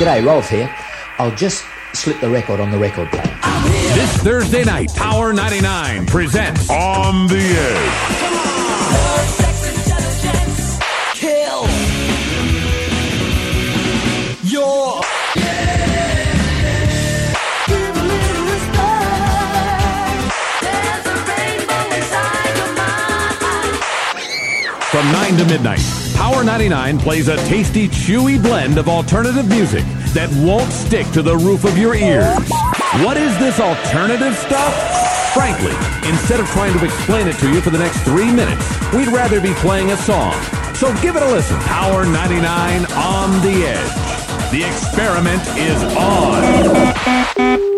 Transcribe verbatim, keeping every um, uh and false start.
G'day, Rolf here. I'll just slip the record on the record player. This Thursday night, Power ninety-nine presents On the Edge. Come on! Sex intelligence. Kill. Your. Give a little respect. There's a rainbow inside your mind. from nine to midnight. Power ninety-nine plays a tasty, chewy blend of alternative music that won't stick to the roof of your ears. What is this alternative stuff? Frankly, instead of trying to explain it to you for the next three minutes, we'd rather be playing a song. So give it a listen. Power ninety-nine On the Edge. The experiment is on.